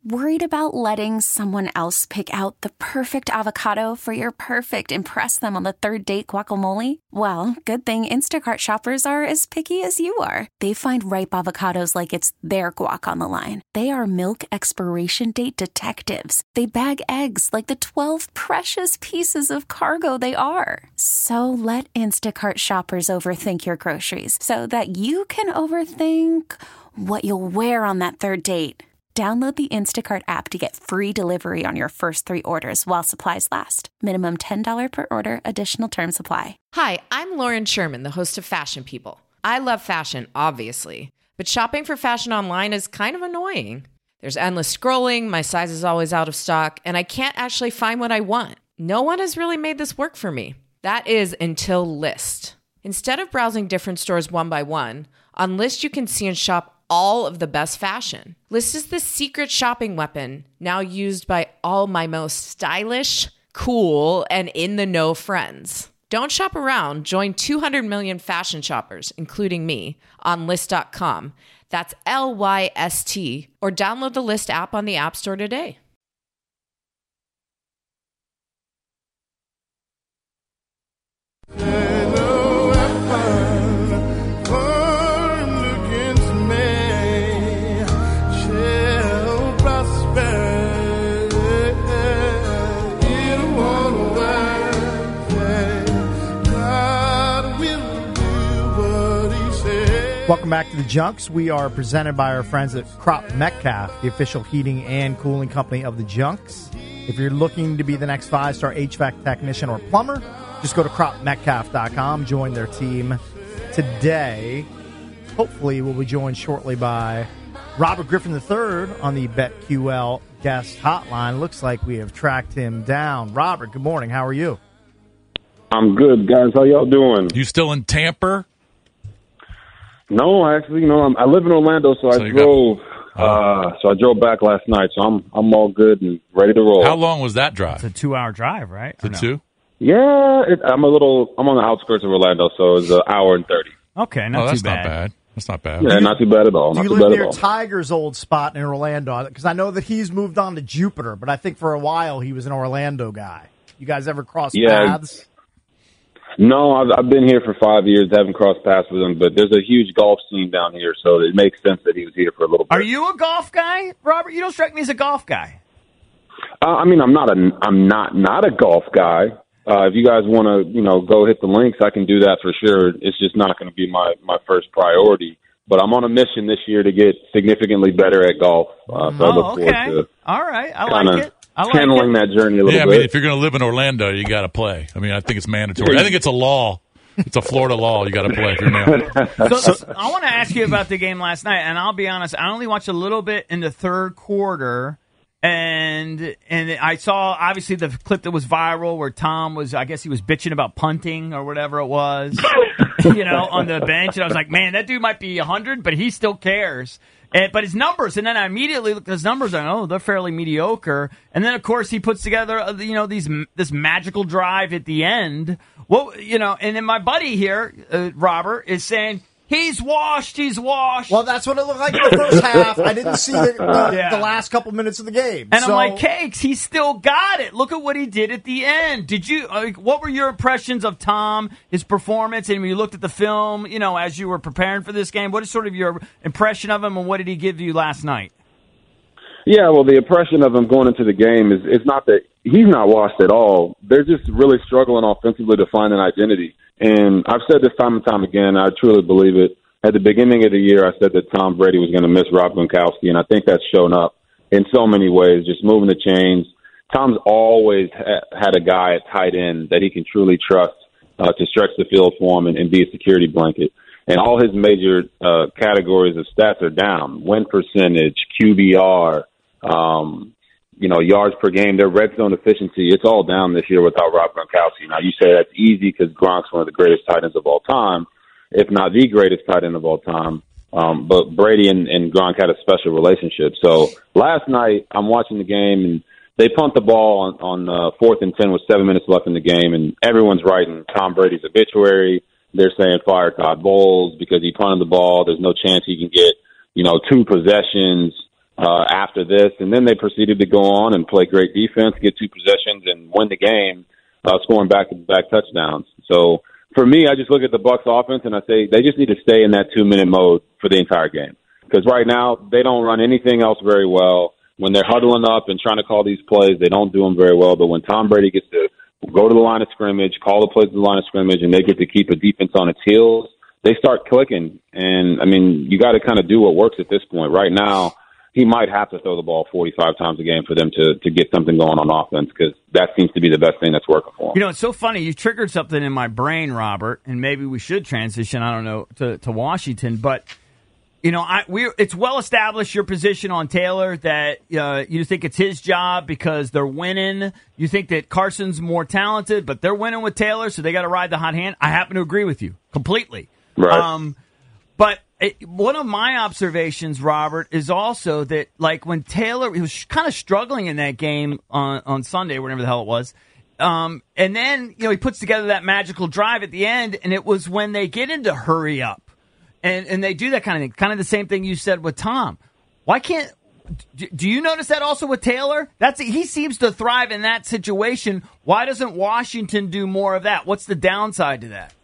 Worried about letting someone else pick out the perfect avocado for your perfect impress them on the third date guacamole? Well, good thing Instacart shoppers are as picky as you are. They find ripe avocados like it's their guac on the line. They are milk expiration date detectives. They bag eggs like the 12 precious pieces of cargo they are. So let Instacart shoppers overthink your groceries so that you can overthink what you'll wear on that third date. Download the Instacart app to get free delivery on your first 3 orders while supplies last. Minimum $10 per order. Additional terms apply. Hi, I'm Lauren Sherman, the host of Fashion People. I love fashion, obviously, but shopping for fashion online is kind of annoying. There's endless scrolling, my size is always out of stock, and I can't actually find what I want. No one has really made this work for me. That is until Lyst. Instead of browsing different stores one by one, on Lyst you can see and shop all of the best fashion. Lyst is the secret shopping weapon now used by all my most stylish, cool, and in-the-know friends. Don't shop around. Join 200 million fashion shoppers, including me, on Lyst.com. That's Lyst, or download the Lyst app on the App Store today. Welcome back to the Junks. We are presented by our friends at Crop Metcalf, the official heating and cooling company of the Junks. If you're looking to be the next 5-star HVAC technician or plumber, just go to cropmetcalf.com, join their team today. Hopefully we'll be joined shortly by Robert Griffin III on the BetQL guest hotline. Looks like we have tracked him down. Robert, good morning. How are you? I'm good, guys. How y'all doing? You still in Tampa? No, actually, I live in Orlando, so I drove. So I drove back last night, so I'm all good and ready to roll. How long was that drive? It's a 2-hour drive, right? The 2? Yeah, I'm on the outskirts of Orlando, so it's an hour and 30. Okay, not too bad. Not bad. That's not bad. Yeah, not too bad at all. Do you live near Tiger's old spot in Orlando? Because I know that he's moved on to Jupiter, but I think for a while he was an Orlando guy. You guys ever cross paths? No, I've been here for 5 years. Haven't crossed paths with him, but there's a huge golf scene down here, so it makes sense that he was here for a little bit. Are you a golf guy, Robert? You don't strike me as a golf guy. I'm not a golf guy. If you guys want to, go hit the links, I can do that for sure. It's just not going to be my first priority. But I'm on a mission this year to get significantly better at golf. So I look forward to. All right, I like it. Channeling that journey a little bit. I mean, if you're going to live in Orlando, you got to play. I mean, I think it's mandatory. I think it's a law. It's a Florida law. You got to play if you're now. So I want to ask you about the game last night, and I'll be honest, I only watched a little bit in the third quarter, and I saw, obviously, the clip that was viral where Tom was, I guess he was bitching about punting or whatever it was, on the bench, and I was like, man, that dude might be 100, but he still cares. But his numbers, and then I immediately looked at his numbers, and they're fairly mediocre. And then, of course, he puts together, this magical drive at the end. And then my buddy here, Robert, is saying, he's washed. Well, that's what it looked like in the first half. I didn't see the last couple minutes of the game. And I'm like, Cakes, he still got it. Look at what he did at the end. Did you? What were your impressions of Tom, his performance, and when you looked at the film, as you were preparing for this game? What is sort of your impression of him, and what did he give you last night? Yeah, well, the impression of him going into the game is it's not that he's not washed at all. They're just really struggling offensively to find an identity. And I've said this time and time again, I truly believe it. At the beginning of the year, I said that Tom Brady was going to miss Rob Gronkowski, and I think that's shown up in so many ways, just moving the chains. Tom's always had a guy at tight end that he can truly trust to stretch the field for him and be a security blanket. And all his major categories of stats are down. Win percentage, QBR, yards per game, their red zone efficiency, it's all down this year without Rob Gronkowski. Now, you say that's easy because Gronk's one of the greatest tight ends of all time, if not the greatest tight end of all time. But Brady and Gronk had a special relationship. So last night, I'm watching the game, and they punt the ball on 4th and 10 with 7 minutes left in the game, and everyone's writing Tom Brady's obituary. They're saying fire Todd Bowles because he punted the ball. There's no chance he can get, 2 possessions. after this, and then they proceeded to go on and play great defense, get 2 possessions, and win the game, scoring back-to-back touchdowns. So for me, I just look at the Bucs offense and I say they just need to stay in that 2-minute mode for the entire game. Because right now, they don't run anything else very well. When they're huddling up and trying to call these plays, they don't do them very well. But when Tom Brady gets to go to the line of scrimmage, call the plays to the line of scrimmage, and they get to keep a defense on its heels, they start clicking. And, I mean, you got to kind of do what works at this point. Right now, he might have to throw the ball 45 times a game for them to get something going on offense, because that seems to be the best thing that's working for him. You know, it's so funny. You triggered something in my brain, Robert, and maybe we should transition, I don't know, to Washington. But, you know, it's well established your position on Taylor that you think it's his job because they're winning. You think that Carson's more talented, but they're winning with Taylor, so they got to ride the hot hand. I happen to agree with you completely. Right. But one of my observations, Robert, is also that, like, when Taylor, he was kind of struggling in that game on Sunday, whatever the hell it was, and then, you know, he puts together that magical drive at the end, and it was when they get into hurry up, and they do that kind of thing, kind of the same thing you said with Tom. Why can't, do you notice that also with Taylor? He seems to thrive in that situation. Why doesn't Washington do more of that? What's the downside to that?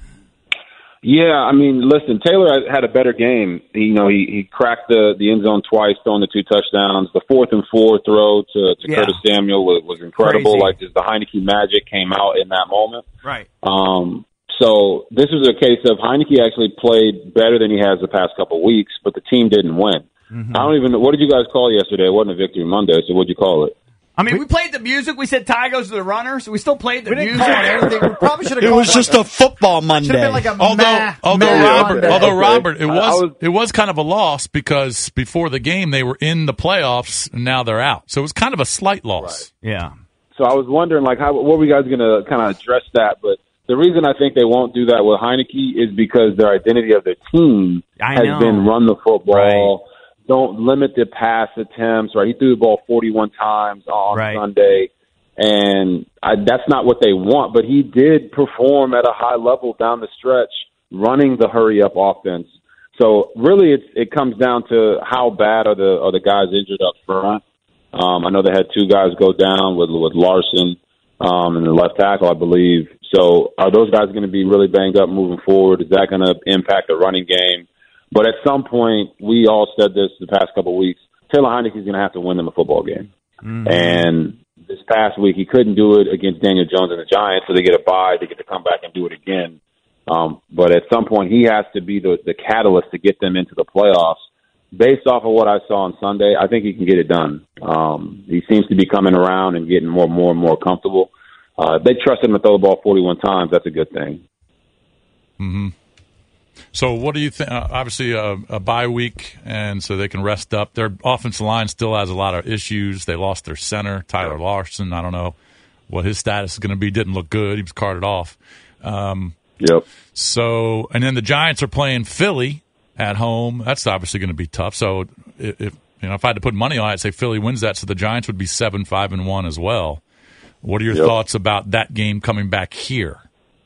Yeah, I mean, listen, Taylor had a better game. He cracked the end zone twice, throwing the 2 touchdowns. The 4th and 4 throw to Curtis Samuel was incredible. Crazy. Like, just the Heineke magic came out in that moment. Right. So this was a case of Heineke actually played better than he has the past couple of weeks, but the team didn't win. Mm-hmm. I don't even know. What did you guys call yesterday? It wasn't a Victory Monday, so what'd you call it? I mean, we played the music. We said Ty goes to the runner, so we still played the music. Call it anything. We probably should have. It was just a football Monday. Should have been like a Robert, it was kind of a loss because before the game they were in the playoffs and now they're out. So it was kind of a slight loss. Right. Yeah. So I was wondering, like, what were you guys going to kind of address that? But the reason I think they won't do that with Heineke is because their identity of their team has been run the football. Right. Don't limit the pass attempts, right? He threw the ball 41 times on Sunday, and that's not what they want. But he did perform at a high level down the stretch, running the hurry-up offense. So really it comes down to how bad are the guys injured up front. I know they had 2 guys go down with Larson and the left tackle, I believe. So are those guys going to be really banged up moving forward? Is that going to impact the running game? But at some point, we all said this the past couple of weeks, Taylor Heineke is going to have to win them a football game. Mm-hmm. And this past week, he couldn't do it against Daniel Jones and the Giants, so they get a bye. They get to come back and do it again. But at some point, he has to be the catalyst to get them into the playoffs. Based off of what I saw on Sunday, I think he can get it done. He seems to be coming around and getting more and more comfortable. They trust him to throw the ball 41 times. That's a good thing. Mm-hmm. So what do you think? Obviously, a bye week, and so they can rest up. Their offensive line still has a lot of issues. They lost their center, Tyler Larson. I don't know what his status is going to be. Didn't look good. He was carted off. Yep. So, and then the Giants are playing Philly at home. That's obviously going to be tough. So, if I had to put money on it, I'd say Philly wins that. So the Giants would be 7-5-1 as well. What are your thoughts about that game coming back here?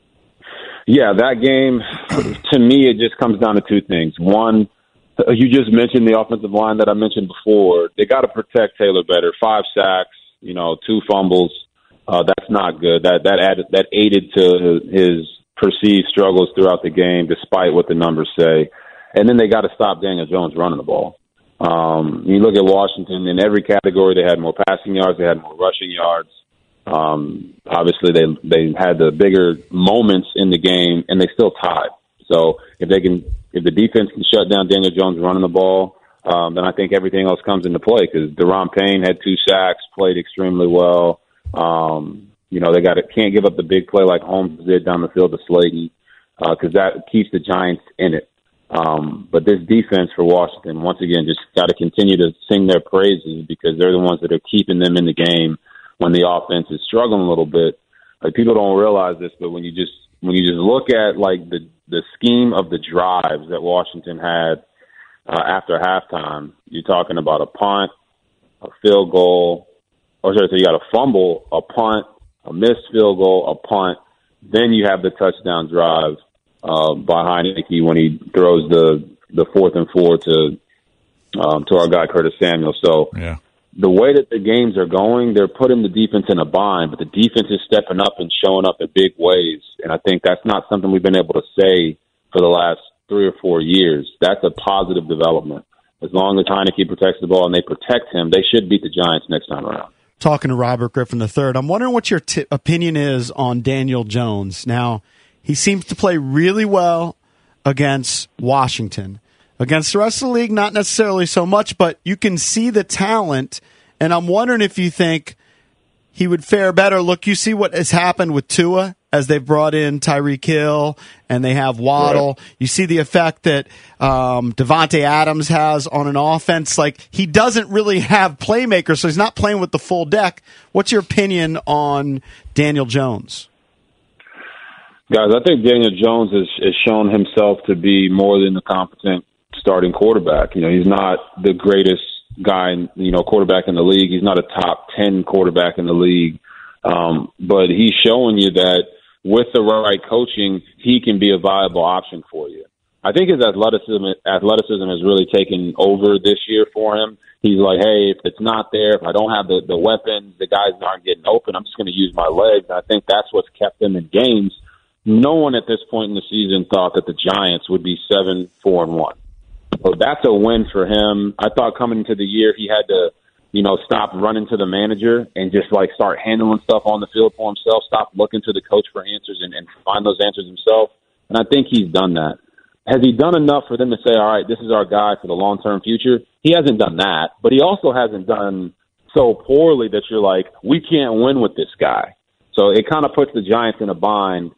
Yeah, that game, to me, it just comes down to 2 things. One, you just mentioned the offensive line that I mentioned before. They got to protect Taylor better. 5 sacks, 2 fumbles. That's not good. That aided to his perceived struggles throughout the game, despite what the numbers say. And then they got to stop Daniel Jones running the ball. You look at Washington, in every category, they had more passing yards, they had more rushing yards. Obviously they had the bigger moments in the game and they still tied. So if the defense can shut down Daniel Jones running the ball, then I think everything else comes into play because Deron Payne had 2 sacks, played extremely well. They can't give up the big play like Holmes did down the field to Slayton, because that keeps the Giants in it. But this defense for Washington, once again, just got to continue to sing their praises because they're the ones that are keeping them in the game when the offense is struggling a little bit. Like, people don't realize this, but when you just look at like the scheme of the drives that Washington had after halftime, you're talking about a punt, a field goal, so you got a fumble, a punt, a missed field goal, a punt. Then you have the touchdown drive by Heineke when he throws the 4th and 4 to to our guy Curtis Samuel. So the way that the games are going, they're putting the defense in a bind, but the defense is stepping up and showing up in big ways. And I think that's not something we've been able to say for the last 3 or 4 years. That's a positive development. As long as Heineke protects the ball and they protect him, they should beat the Giants next time around. Talking to Robert Griffin III, I'm wondering what your opinion is on Daniel Jones. Now, he seems to play really well against Washington. Against the rest of the league, not necessarily so much, but you can see the talent, and I'm wondering if you think he would fare better. Look, you see what has happened with Tua as they've brought in Tyreek Hill and they have Waddle. Right. You see the effect that Devontae Adams has on an offense. Like, he doesn't really have playmakers, so he's not playing with the full deck. What's your opinion on Daniel Jones? Guys, I think Daniel Jones has shown himself to be more than a competent starting quarterback. You know, he's not the greatest guy, quarterback in the league. He's not a top 10 quarterback in the league. But he's showing you that with the right coaching, he can be a viable option for you. I think his athleticism has really taken over this year for him. He's like, hey, if it's not there, if I don't have the weapons, the guys aren't getting open, I'm just going to use my legs. And I think that's what's kept them in games. No one at this point in the season thought that the Giants would be 7-4-1. So that's a win for him. I thought coming into the year he had to, stop running to the manager and just start handling stuff on the field for himself, stop looking to the coach for answers and find those answers himself. And I think he's done that. Has he done enough for them to say, all right, this is our guy for the long-term future? He hasn't done that, but he also hasn't done so poorly that you're like, we can't win with this guy. So it kind of puts the Giants in a bind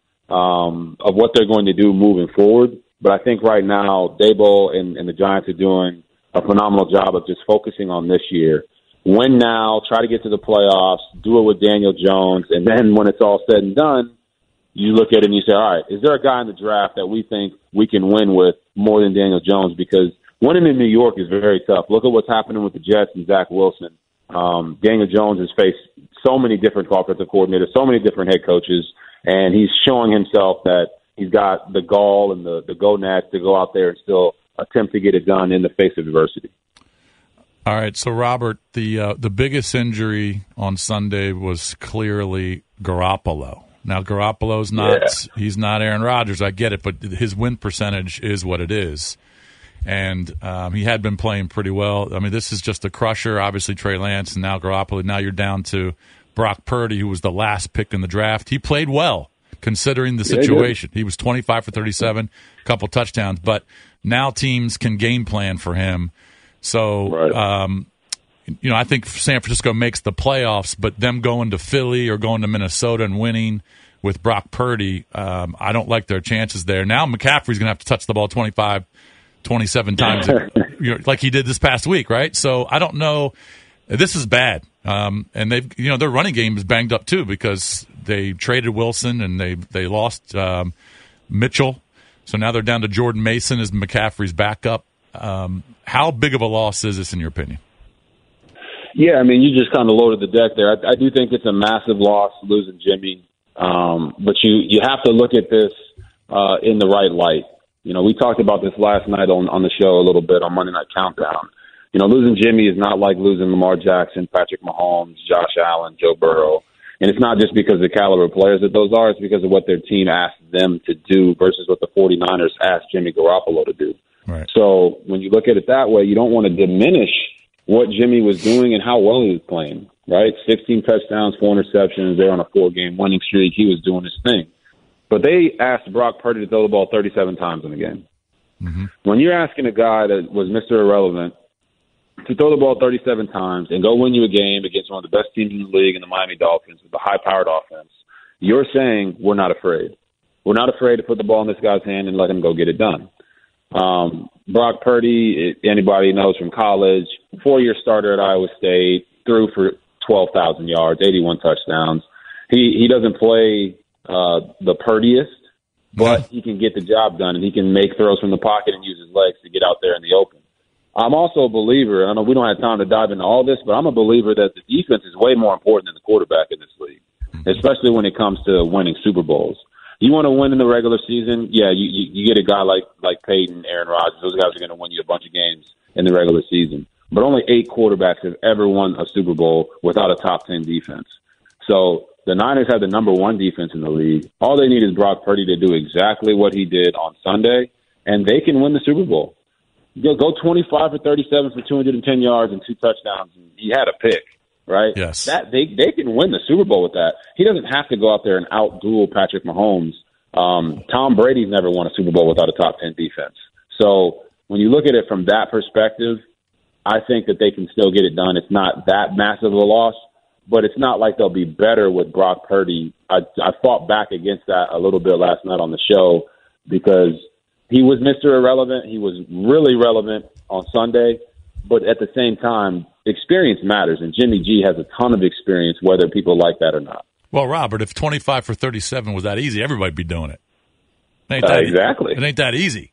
of what they're going to do moving forward. But I think right now, Daboll and the Giants are doing a phenomenal job of just focusing on this year. Win now, try to get to the playoffs, do it with Daniel Jones, and then when it's all said and done, you look at it and you say, all right, is there a guy in the draft that we think we can win with more than Daniel Jones? Because winning in New York is very tough. Look at what's happening with the Jets and Zach Wilson. Daniel Jones has faced so many different offensive coordinators, so many different head coaches, and he's showing himself that he's got the gall and the gonads to go out there and still attempt to get it done in the face of adversity. All right, so Robert, the biggest injury on Sunday was clearly Garoppolo. Now Garoppolo's he's not Aaron Rodgers, I get it, but his win percentage is what it is. And he had been playing pretty well. I mean, this is just a crusher, obviously Trey Lance and now Garoppolo. Now you're down to Brock Purdy, who was the last pick in the draft. He played well, considering the situation. He was 25 for 37, a couple touchdowns, but now teams can game plan for him. So, I think San Francisco makes the playoffs, but them going to Philly or going to Minnesota and winning with Brock Purdy, I don't like their chances there. Now McCaffrey's going to have to touch the ball 25, 27 times like he did this past week, right? So I don't know. This is bad. And they've, their running game is banged up too because they traded Wilson and they lost Mitchell. So now they're down to Jordan Mason as McCaffrey's backup. How big of a loss is this in your opinion? Yeah, I mean, you just kind of loaded the deck there. I do think it's a massive loss losing Jimmy. But you have to look at this in the right light. We talked about this last night on the show a little bit on Monday Night Countdown. Losing Jimmy is not like losing Lamar Jackson, Patrick Mahomes, Josh Allen, Joe Burrow. And it's not just because of the caliber of players that those are. It's because of what their team asked them to do versus what the 49ers asked Jimmy Garoppolo to do. Right. So when you look at it that way, you don't want to diminish what Jimmy was doing and how well he was playing, right? 16 touchdowns, 4 interceptions. They're on a 4-game winning streak. He was doing his thing. But they asked Brock Purdy to throw the ball 37 times in the game. Mm-hmm. When you're asking a guy that was Mr. Irrelevant to throw the ball 37 times and go win you a game against one of the best teams in the league in the Miami Dolphins with a high-powered offense, you're saying we're not afraid. We're not afraid to put the ball in this guy's hand and let him go get it done. Brock Purdy, anybody knows from college, 4-year starter at Iowa State, threw for 12,000 yards, 81 touchdowns. He doesn't play the Purdiest, but he can get the job done, and he can make throws from the pocket and use his legs to get out there in the open. I'm also a believer, I know we don't have time to dive into all this, but I'm a believer that the defense is way more important than the quarterback in this league, especially when it comes to winning Super Bowls. You want to win in the regular season? Yeah, you get a guy like Peyton, Aaron Rodgers. Those guys are going to win you a bunch of games in the regular season. But only 8 quarterbacks have ever won a Super Bowl without a top 10 defense. So the Niners have the number 1 defense in the league. All they need is Brock Purdy to do exactly what he did on Sunday, and they can win the Super Bowl. Go 25 for 37 for 210 yards and 2 touchdowns. He had a pick, right? Yes. That they can win the Super Bowl with that. He doesn't have to go out there and out-duel Patrick Mahomes. Tom Brady's never won a Super Bowl without a top 10 defense. So when you look at it from that perspective, I think that they can still get it done. It's not that massive of a loss, but it's not like they'll be better with Brock Purdy. I fought back against that a little bit last night on the show because he was Mr. Irrelevant. He was really relevant on Sunday, but at the same time, experience matters, and Jimmy G has a ton of experience, whether people like that or not. Well, Robert, if 25 for 37 was that easy, everybody'd be doing it. Exactly. It ain't that easy.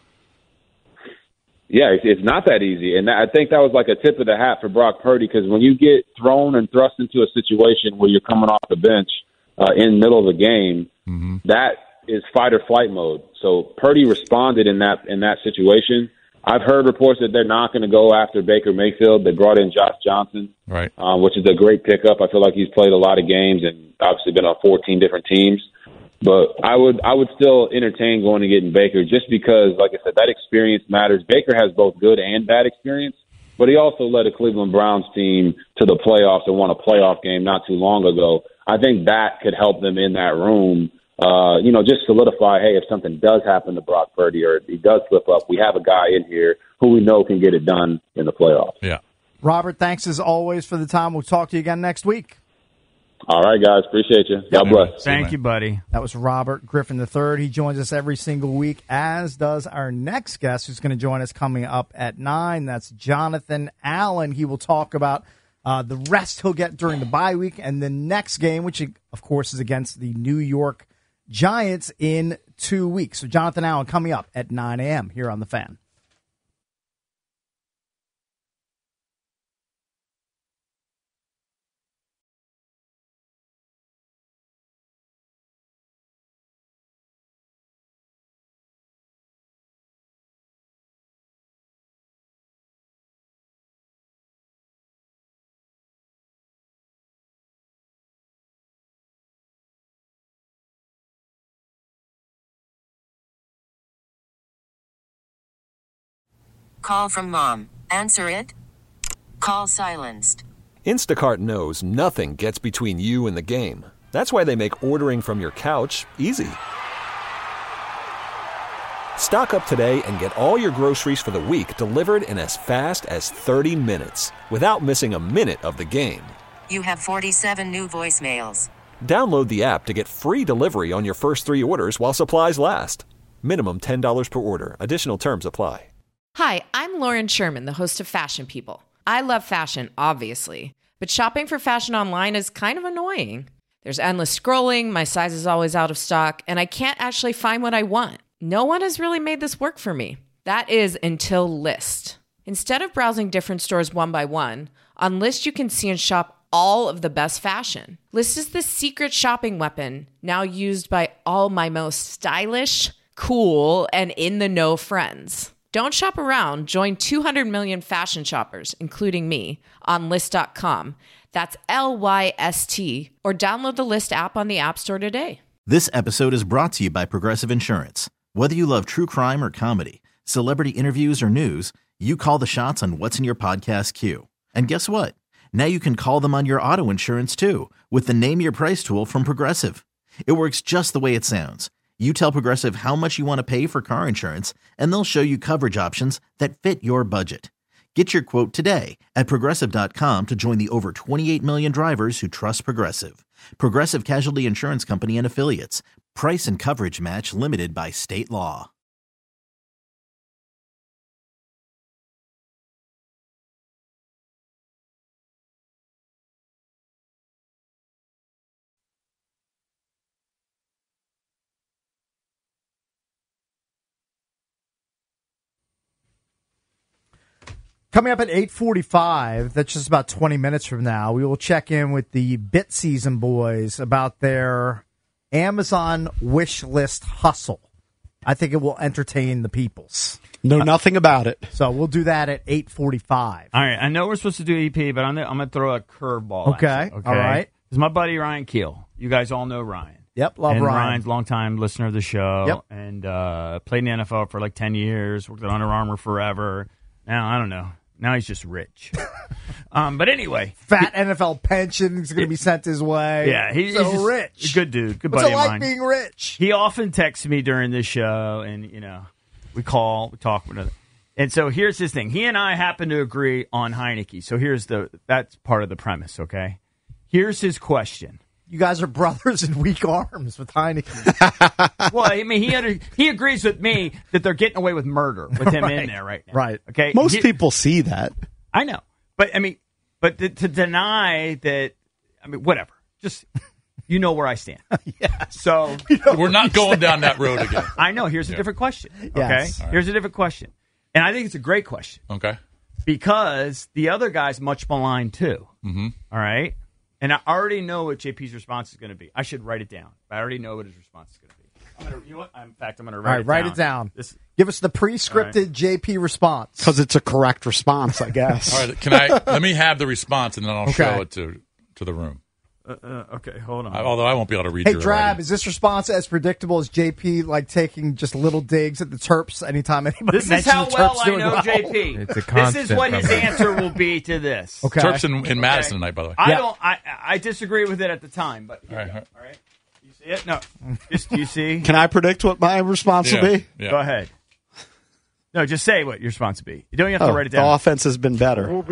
Yeah, it's not that easy. And I think that was like a tip of the hat for Brock Purdy, because when you get thrown and thrust into a situation where you're coming off the bench in the middle of the game, that is fight or flight mode. So Purdy responded in that situation. I've heard reports that they're not going to go after Baker Mayfield. They brought in Josh Johnson, right? Which is a great pickup. I feel like he's played a lot of games and obviously been on 14 different teams. But I would still entertain going and getting Baker just because, like I said, that experience matters. Baker has both good and bad experience, but he also led a Cleveland Browns team to the playoffs and won a playoff game not too long ago. I think that could help them in that room, just solidify, hey, if something does happen to Brock Purdy or he does slip up, we have a guy in here who we know can get it done in the playoffs. Yeah. Robert, thanks as always for the time. We'll talk to you again next week. All right, guys. Appreciate you. God bless. Thank you, buddy. That was Robert Griffin III. He joins us every single week, as does our next guest, who's going to join us coming up at 9. That's Jonathan Allen. He will talk about the rest he'll get during the bye week and the next game, which, of course, is against the New York Giants in 2 weeks. So Jonathan Allen coming up at 9 a.m. here on The Fan. Call from mom. Answer it. Call silenced. Instacart knows nothing gets between you and the game. That's why they make ordering from your couch easy. Stock up today and get all your groceries for the week delivered in as fast as 30 minutes without missing a minute of the game. You have 47 new voicemails. Download the app to get free delivery on your first 3 orders while supplies last. Minimum $10 per order. Additional terms apply. Hi, I'm Lauren Sherman, the host of Fashion People. I love fashion, obviously, but shopping for fashion online is kind of annoying. There's endless scrolling, my size is always out of stock, and I can't actually find what I want. No one has really made this work for me. That is until Lyst. Instead of browsing different stores one by one, on Lyst you can see and shop all of the best fashion. Lyst is the secret shopping weapon now used by all my most stylish, cool, and in-the-know friends. Don't shop around. Join 200 million fashion shoppers, including me, on Lyst.com. That's LYST. Or download the Lyst app on the App Store today. This episode is brought to you by Progressive Insurance. Whether you love true crime or comedy, celebrity interviews or news, you call the shots on what's in your podcast queue. And guess what? Now you can call them on your auto insurance too with the Name Your Price tool from Progressive. It works just the way it sounds. You tell Progressive how much you want to pay for car insurance, and they'll show you coverage options that fit your budget. Get your quote today at Progressive.com to join the over 28 million drivers who trust Progressive. Progressive Casualty Insurance Company and Affiliates. Price and coverage match limited by state law. Coming up at 8:45, that's just about 20 minutes from now, we will check in with the Bit Season boys about their Amazon wish list hustle. I think it will entertain the peoples. Know nothing about it. So we'll do that at 8:45. All right, I know we're supposed to do EP, but I'm going to throw a curveball. Okay, at you, all right. It's my buddy Ryan Keel. You guys all know Ryan. Yep, love and Ryan. Ryan's a longtime listener of the show. Yep. And played in the NFL for like 10 years, worked at Under Armour forever. Now, I don't know. Now he's just rich. But anyway. Fat NFL pension is going to be sent his way. Yeah, he's so just rich. A good dude. Good What's buddy it of like mine. being rich? He often texts me during this show, and, we call, we talk. And so here's his thing. He and I happen to agree on Heineke. So that's part of the premise, okay? Here's his question. You guys are brothers in weak arms with Heineke. Well, I mean, he agrees with me that they're getting away with murder with him in there right now. Right. Okay. Most people see that. I know, but I mean, to deny that, I mean, whatever. Just where I stand. Yeah. So we're not going down that road again. I know. Here's a different question. Okay. Yes. Here's a different question, and I think it's a great question. Okay. Because the other guy's much maligned too. Mm-hmm. All right. And I already know what JP's response is going to be. I should write it down. I already know what his response is going to be. You know what? In fact, I'm going to write it down. Write it down. Give us the pre-scripted JP response. Because it's a correct response, I guess. All right, let me have the response, and then I'll show it to the room. Okay, hold on. Although I won't be able to read Hey, your Drab, writing. is this response as predictable as JP, like taking just little digs at the Terps anytime anybody This is mentions how the well Terps I doing know well? JP. It's a This constant is what his from him. answer will be to this. Okay. Terps in Madison tonight, by the way. I disagree with it at the time, but here we go. All right. You see it? No. Do you see? Can I predict what my response will be? Yeah. Go ahead. No, just say what your response will be. You don't have to write it down. The offense has been better. No.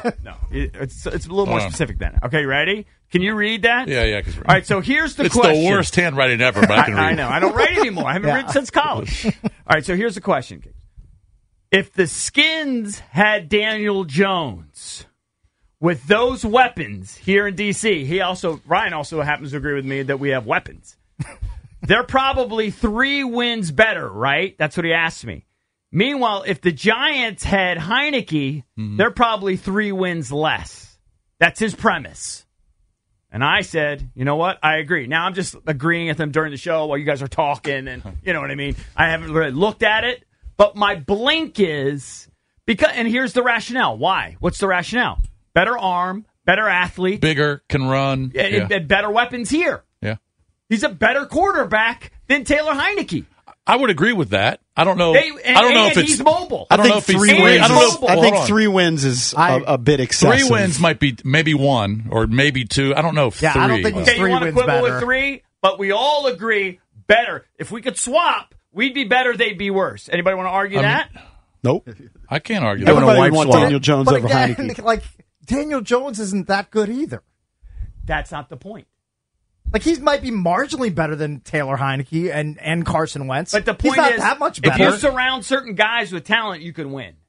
It's a little more specific than that. Okay, you ready? Can you read that? Yeah. All right, so here's the it's question. the worst handwriting ever, but I can read. I know. I don't write anymore. I haven't written since college. All right, so here's the question. If the Skins had Daniel Jones with those weapons here in D.C., Ryan also happens to agree with me that we have weapons. They're probably 3 wins better, right? That's what he asked me. Meanwhile, if the Giants had Heineke, they're probably 3 wins less. That's his premise. And I said, you know what? I agree. Now I'm just agreeing with him during the show while you guys are talking, and you know what I mean? I haven't really looked at it, but my blink is and here's the rationale. Why? What's the rationale? Better arm, better athlete, Bigger, can run, and better weapons here. Yeah. He's a better quarterback than Taylor Heineke. I would agree with that. I don't know. I don't know if he's mobile. I don't know if he's 3 wins. I don't know. I think hold on. 3 wins is a bit excessive. 3 wins might be maybe 1 or maybe 2. I don't know if 3. I don't think he's Okay, you 3 want to wins quibble better. with 3, but we all agree better. If we could swap, we'd be better, they'd be worse. Anybody want to argue that? Nope. I can't argue that. Everybody wipe wants swap. Daniel Jones But over again, Heineke. like, Daniel Jones isn't that good either. That's not the point. Like, he might be marginally better than Taylor Heineke and Carson Wentz. But the He's point not is, that much if better. you surround certain guys with talent, you can win.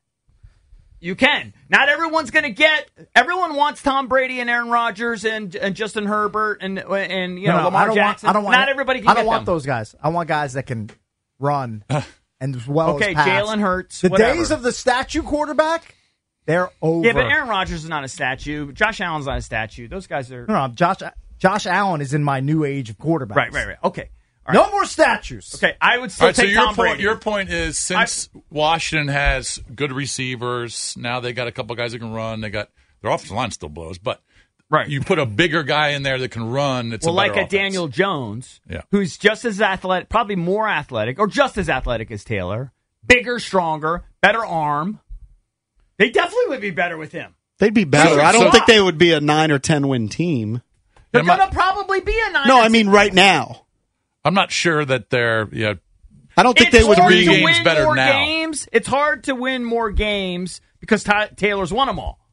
You can. Not everyone's going to get. Everyone wants Tom Brady and Aaron Rodgers and Justin Herbert and Lamar Jackson. Not everybody can. I don't get want them. those guys. I want guys that can run and as well Okay, as pass. Jalen Hurts. The whatever. days of the statue quarterback, they're over. Yeah, but Aaron Rodgers is not a statue. Josh Allen's not a statue. Those guys are. No, Josh Allen is in my new age of quarterbacks. Right. Okay. All right. No more statues. Okay, I would still All right, so take Tom Brady. your point is since Washington has good receivers, now they got a couple guys that can run. They got their offensive line still blows, but you put a bigger guy in there that can run. It's like better a Daniel Jones, Yeah. who's just as athletic, probably more athletic, or just as athletic as Taylor, bigger, stronger, better arm. They definitely would be better with him. They'd be better. So- I don't so- think they would be a 9 or 10 win team. They're going to probably be a 9. No, I mean right now. I'm not sure that they're. Yeah, I don't think It's they would hard be to games win better more now. games. It's hard to win more games because Taylor's won them all,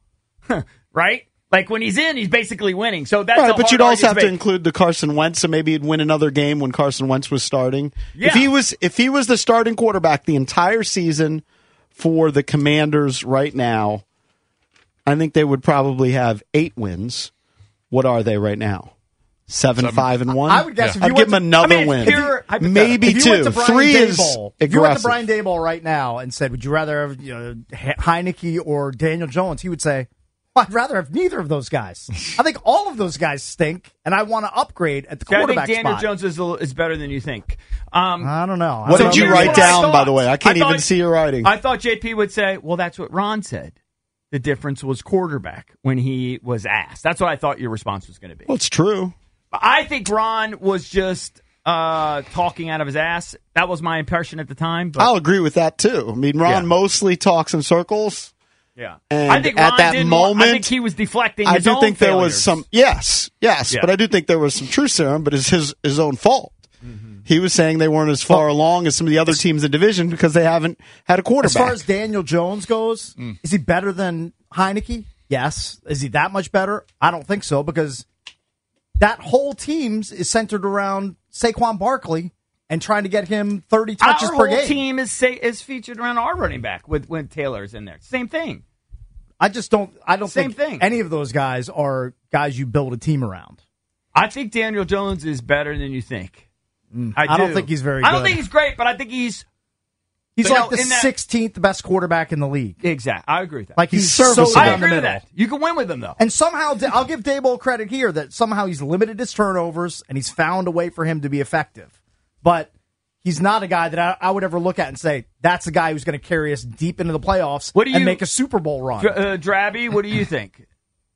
right? Like when he's in, he's basically winning. So that's right, but you'd also have to make. include the Carson Wentz, so maybe he'd win another game when Carson Wentz was starting. Yeah. If he was the starting quarterback the entire season for the Commanders right now, I think they would probably have 8 wins. What are they right now? 7-5-1. I would guess if you I'd went give them to- another I mean, win. Maybe if you went 2. to Brian 3 is Daboll, aggressive. If you went to Brian Daboll right now and said, "Would you rather have Heineke or Daniel Jones?" He would say, I'd rather have neither of those guys. I think all of those guys stink, and I want to upgrade at the quarterback I think Daniel spot. Jones is better than you think. I don't know. What did you write down, by the way? I can't thought- even see your writing. I thought JP would say, well, that's what Ron said. The difference was quarterback when he was asked. That's what I thought your response was going to be. Well, it's true. I think Ron was just talking out of his ass. That was my impression at the time. But I'll agree with that, too. I mean, Ron mostly talks in circles. yeah. And I think at Ron that did moment, I think he was deflecting I his do own think there failures. was some. Yes, Yeah. but I do think there was some truth to him, but it's his own fault. He was saying they weren't as far along as some of the other teams in the division because they haven't had a quarterback. As far as Daniel Jones goes, is he better than Heineke? Yes. Is he that much better? I don't think so, because that whole team is centered around Saquon Barkley and trying to get him 30 touches Our per whole game. team is featured around our running back when Taylor's in there. Same thing. I don't Same think thing. any of those guys are guys you build a team around. I think Daniel Jones is better than you think. I don't think he's very I don't good. think he's great, but I think he's like the in that- 16th best quarterback in the league. exact. I agree with that. Like he's serviceable. so I down the agree with middle. that. You can win with him though. And somehow, I'll give Daboll credit here that somehow he's limited his turnovers and he's found a way for him to be effective. But he's not a guy that I would ever look at and say, that's the guy who's going to carry us deep into the playoffs and make a Super Bowl run. Drabby, what do you think?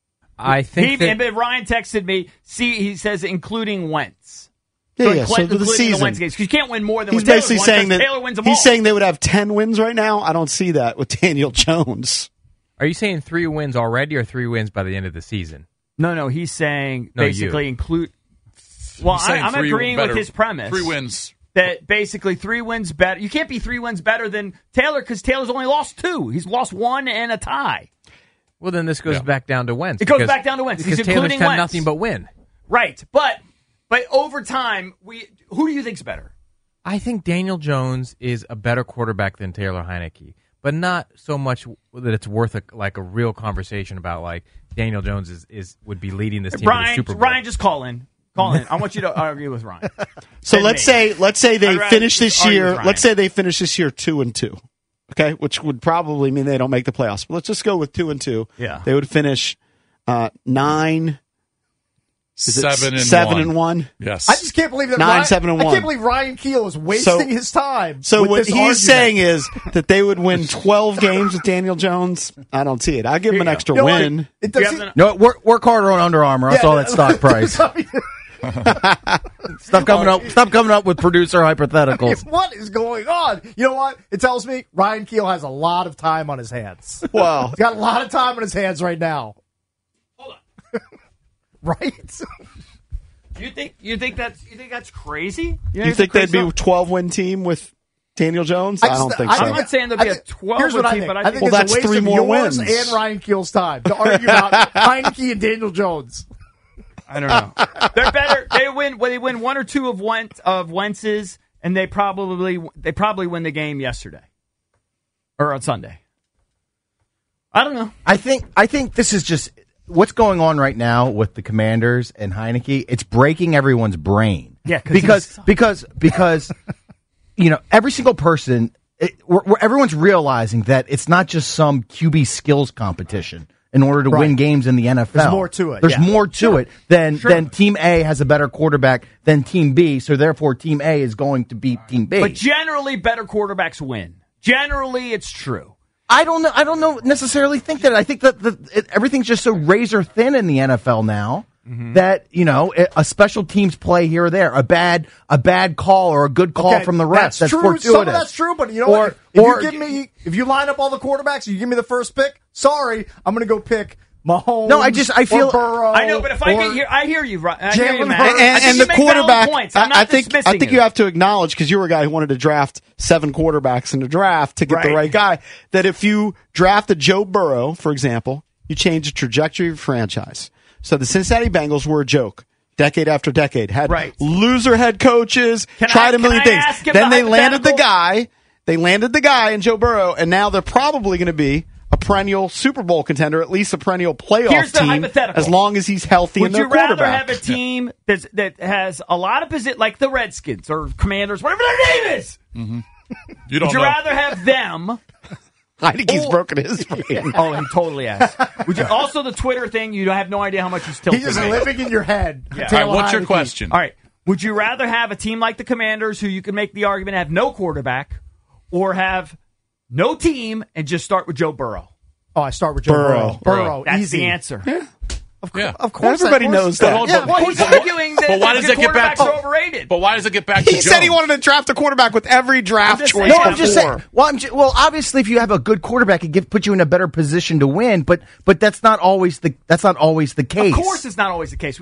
I think Ryan texted me. He says including Wentz. Yeah, so including the season. Wentz games, 'cause you can't win more than He's what Taylor's basically won, saying 'cause that Taylor wins them all. he's saying they would have 10 wins right now. I don't see that with Daniel Jones. Are you saying 3 wins already or 3 wins by the end of the season? No, he's saying No, basically you. include. Well, He's saying I'm three agreeing better- with his premise. 3 wins. That basically 3 wins better. You can't be 3 wins better than Taylor because Taylor's only lost 2. He's lost 1 and a tie. Well, then this goes back down to Wentz. It goes back down to Wentz. Because He's Taylor's including done Wentz. nothing but win. Right, but over time, who do you think's better? I think Daniel Jones is a better quarterback than Taylor Heineke, but not so much that it's worth a real conversation about like Daniel Jones would be leading this team to the Super Bowl. Ryan, just call in. Call in. I want you to argue with Ryan. So And let's me. say they I'd rather finish this argue year. with Ryan. Let's say they finish this year 2-2. Okay, which would probably mean they don't make the playoffs. But let's just go with 2-2. Yeah. They would finish 9. 7-1. Yes. I just can't believe that 9-7-1. I can't believe Ryan Keel is wasting his time. So with what this he's argument. saying is that they would win 12 games with Daniel Jones. I don't see it. I'll give him an extra win. It does, No, work harder on Under Armour. I saw that stock price. Stop coming up with producer hypotheticals. what is going on? You know what? It tells me Ryan Keel has a lot of time on his hands. Well, He's got a lot of time on his hands right now. Hold on. Right? You think that's crazy? you think they'd be a 12-win team with Daniel Jones? I don't think so. I'm not saying there'll be a 12 Here's what I team, think. but I think Well, it's that's a waste 3 of more yours wins. and Ryan Keel's time to argue about Heineke and Daniel Jones. I don't know. They're better. They win 1 or 2 of Wentz's, and they probably win the game yesterday or on Sunday. I don't know. I think this is just what's going on right now with the Commanders and Heineke. It's breaking everyone's brain. Yeah, because every single person, everyone's realizing that it's not just some QB skills competition in order to win games in the NFL. There's more to it. There's Yeah. more to it than Team A has a better quarterback than Team B, so therefore Team A is going to beat Team B. But generally, better quarterbacks win. Generally, it's true. I don't know necessarily think that. I think that everything's just so razor thin in the NFL now that a special teams play here or there, a bad call or a good call from the refs. That's true. fortuitous. Some of that's true, but you know what? If you line up all the quarterbacks, you give me the first pick. Sorry, I'm going to go pick Mahomes. No, I feel or Burrow. I know, but if I hear you, I hear you, Jalen man. Hurts. And the quarterback, I think you you have to acknowledge, because you were a guy who wanted to draft 7 quarterbacks in the draft to get the right guy, that if you draft a Joe Burrow, for example, you change the trajectory of your franchise. So the Cincinnati Bengals were a joke. Decade after decade. Had loser head coaches, tried a million things. Then they landed the guy. They landed the guy in Joe Burrow, and now they're probably going to be a perennial Super Bowl contender, at least a perennial playoff Here's the team, hypothetical. as long as he's healthy and Would their you rather quarterback. have a team that has a lot of position, like the Redskins or Commanders, whatever their name is? You don't Would you know. rather have them Heineke's broken his brain. Oh, he totally has. Would you, also, the Twitter thing, you have no idea how much he's tilted. He's just living in your head. Yeah. All right, what's your question? All right. Would you rather have a team like the Commanders, who you can make the argument have no quarterback, or have no team and just start with Joe Burrow? Oh, I start with Joe Burrow. Burrow, That's easy. the answer. Yeah. Of course, everybody knows that. Yeah, well, he's arguing that But why does it get back? quarterbacks are overrated. But why does it get back to He said he Jones? wanted to draft a quarterback with every draft choice. No, I'm just saying. Well, obviously, if you have a good quarterback, it puts you in a better position to win. But that's not always the case. Of course, it's not always the case. We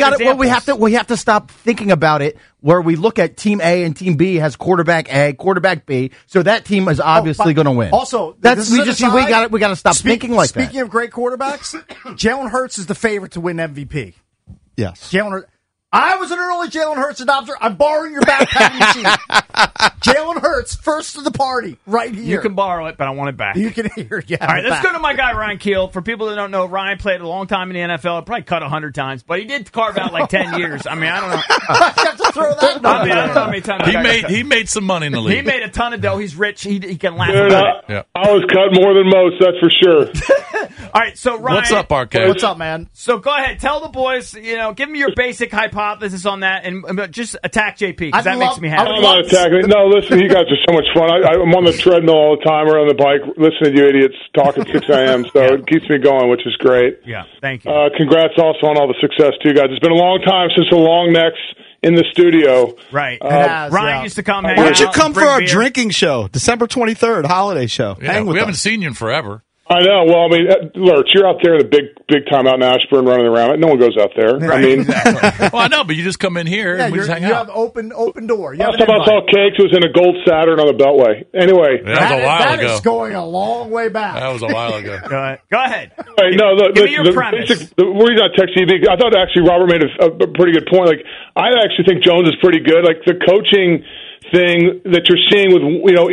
have to stop thinking about it where we look at Team A and Team B has quarterback A, quarterback B. So that team is obviously going to win. Also, we got to stop thinking like that. Speaking of great quarterbacks, Jalen Hurts is the favorite to win MVP. Yes. Jalen Hurts. I was an early Jalen Hurts adopter. I'm borrowing your backpack machine. Jalen Hurts, first to the party, right here. You can borrow it, but I want it back. You can hear it. Yeah. All right, let's go to my guy, Ryan Keel. For people that don't know, Ryan played a long time in the NFL. Probably cut 100 times, but he did carve out like 10 years. I mean, I don't know. You have to throw that I mean, I don't know how many times He made some money in the league. He made a ton of dough. He's rich. He can laugh Dude, about it. Yeah. I was cut more than most, that's for sure. All right, so Ryan. What's up, RK? What's up, man? So go ahead. Tell the boys, give me your basic hypothesis on that, and just attack JP, because that makes me happy. I'm not attacking. No, listen, you guys are so much fun. I'm on the treadmill all the time or on the bike listening to you idiots talk at 6 a.m., so it keeps me going, which is great. Yeah, thank you. Congrats also on all the success, too, guys. It's been a long time since the long necks in the studio. Right. Ryan used to come hang Why out. don't you come for bring our beer. drinking show, December 23rd, holiday show? Yeah, Hang with we us. haven't seen you in forever. I know. Well, I mean, Lurch, you're out there in the big time out in Ashburn running around. No one goes out there. Right, I mean, exactly. Well, I know, but you just come in here and we just hang you out. have open door. You last have time I saw Cakes was in a gold Saturn on the Beltway. Anyway. That was a while that ago. is going a long way back. That was a while ago. Go ahead. Hey, no, Give me your premise. the reason I texted you, I thought actually Robert made a pretty good point. Like, I actually think Jones is pretty good. Like, the coaching thing that you're seeing with,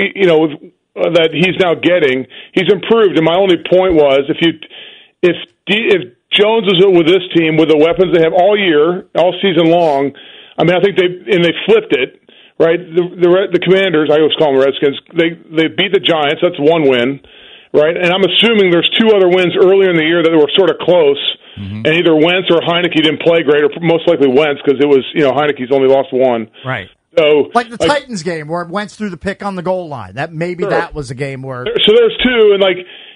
that he's now getting, he's improved. And my only point was, if Jones is with this team with the weapons they have all year, all season long, I mean, I think they flipped it, right? The Commanders, I always call them Redskins, they beat the Giants. That's one win, right? And I'm assuming there's two other wins earlier in the year that were sort of close. Mm-hmm. And either Wentz or Heineke didn't play great, or most likely Wentz, because it was, Heineke's only lost one. Right. So, like the Titans game where it went through the pick on the goal line. That was a game where. So there's two, and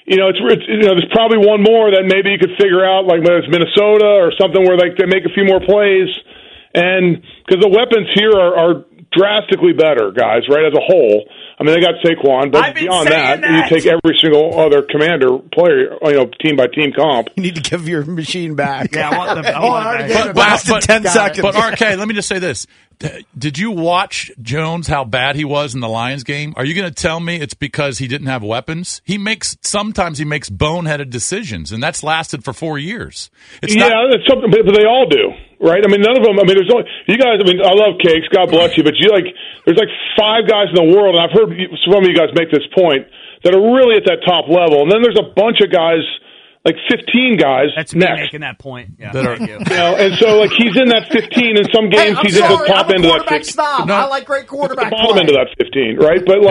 there's probably one more that maybe you could figure out, like whether it's Minnesota or something where they make a few more plays, and because the weapons here are drastically better, guys, right, as a whole. I mean, they got Saquon, but beyond that, you take every single other Commander player, team by team comp. You need to give your machine back. Yeah, I want them. Lasted 10 seconds. But RK, let me just say this. Did you watch Jones, how bad he was in the Lions game? Are you going to tell me it's because he didn't have weapons? Sometimes he makes boneheaded decisions, and that's lasted for 4 years. It's something, but they all do, right? I mean, none of them. I mean, there's only you guys. I mean, I love Cakes. God bless you, but there's like 5 guys in the world, and I've heard some of you guys make this point that are really at that top level, and then there's a bunch of guys. Like 15 guys. That's me making that point. Yeah, thank you. And so he's in that 15. In some games, he's at the top end of that 15. No, I like great quarterback. The bottom end of that 15, right? But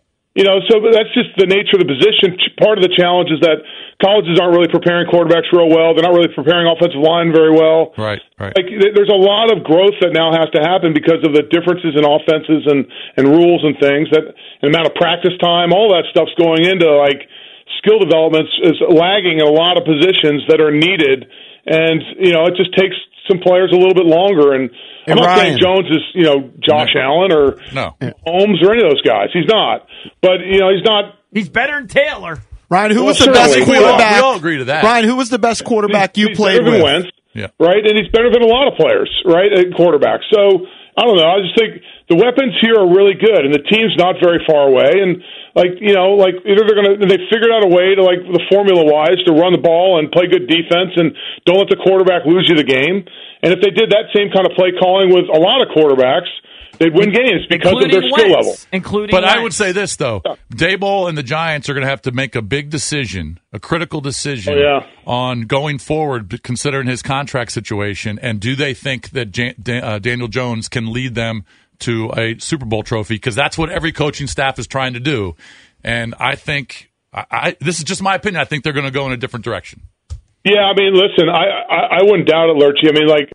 so that's just the nature of the position. Part of the challenge is that colleges aren't really preparing quarterbacks real well. They're not really preparing offensive line very well. Right. Like there's a lot of growth that now has to happen because of the differences in offenses and rules and things. That the amount of practice time, all that stuff's going into skill development is lagging in a lot of positions that are needed, and it just takes some players a little bit longer. And I'm not saying Jones is Josh Allen or Holmes or any of those guys. He's not, but he's not. He's better than Taylor. Ryan, who was the best quarterback? We all agree to that. Ryan, who was the best quarterback you played with? Wentz, right, and he's better than a lot of players, right, at quarterback. So I don't know. I just think the weapons here are really good, and the team's not very far away, and. Either they figured out a way to the formula wise to run the ball and play good defense and don't let the quarterback lose you the game. And if they did that same kind of play calling with a lot of quarterbacks, they'd win games because of their skill level. But I would say this though: Daboll and the Giants are going to have to make a big decision, a critical decision on going forward, considering his contract situation. And do they think that Daniel Jones can lead them to a Super Bowl trophy? Because that's what every coaching staff is trying to do. And I think This is just my opinion. I think they're going to go in a different direction. Yeah, I mean, listen, I wouldn't doubt it, Lurchie.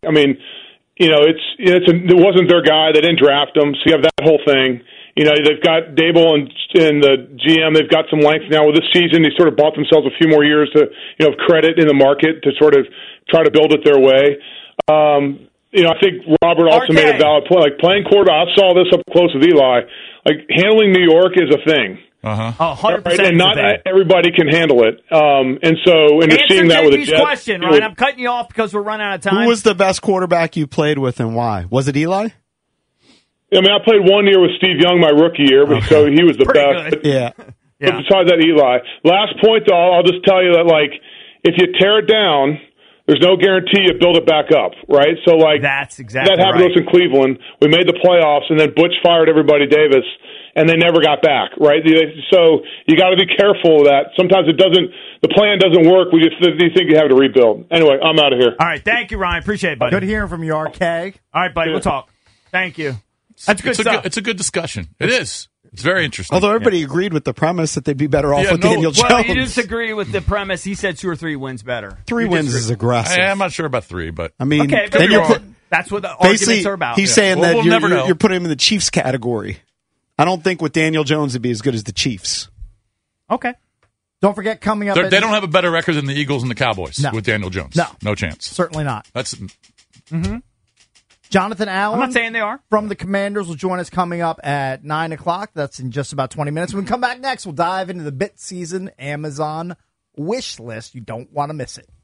It wasn't their guy. They didn't draft him, so you have that whole thing. They've got Dable and the GM. They've got some length now with this season. They sort of bought themselves a few more years to, of credit in the market to sort of try to build it their way. I think Robert also made a valid point. Like playing quarterback, I saw this up close with Eli. Like handling New York is a thing. 100%. Right? And not everybody can handle it. And you're seeing that with the Jets. Question, Ryan. I'm cutting you off because we're running out of time. Who was the best quarterback you played with and why? Was it Eli? I played 1 year with Steve Young my rookie year, so he was the best. But, yeah. But besides that, Eli. Last point, though, I'll just tell you that, if you tear it down, there's no guarantee you build it back up, right? So, that's exactly that happened to us in Cleveland. We made the playoffs, and then Butch fired everybody Davis, and they never got back, right? So you got to be careful of that. Sometimes the plan doesn't work. You think you have to rebuild. Anyway, I'm out of here. All right, thank you, Ryan. Appreciate it, buddy. Good hearing from you, RK. All right, buddy, we'll talk. Thank you. That's good stuff. It's a good discussion. It is. It's very interesting. Although everybody agreed with the premise that they'd be better off with Daniel Jones. Well, you disagree with the premise. He said 2 or 3 wins better. 3 wins is aggressive. I'm not sure about 3, but okay, then that's what the arguments are about. He's saying that we'll never know. You're putting him in the Chiefs category. I don't think with Daniel Jones it'd be as good as the Chiefs. Okay. Don't forget coming up. They don't have a better record than the Eagles and the Cowboys with Daniel Jones. No chance. Certainly not. That's. Jonathan Allen. I'm not saying they are. From the Commanders will join us coming up at 9 o'clock. That's in just about 20 minutes. When we come back next, we'll dive into the Bit Season Amazon wish list. You don't want to miss it.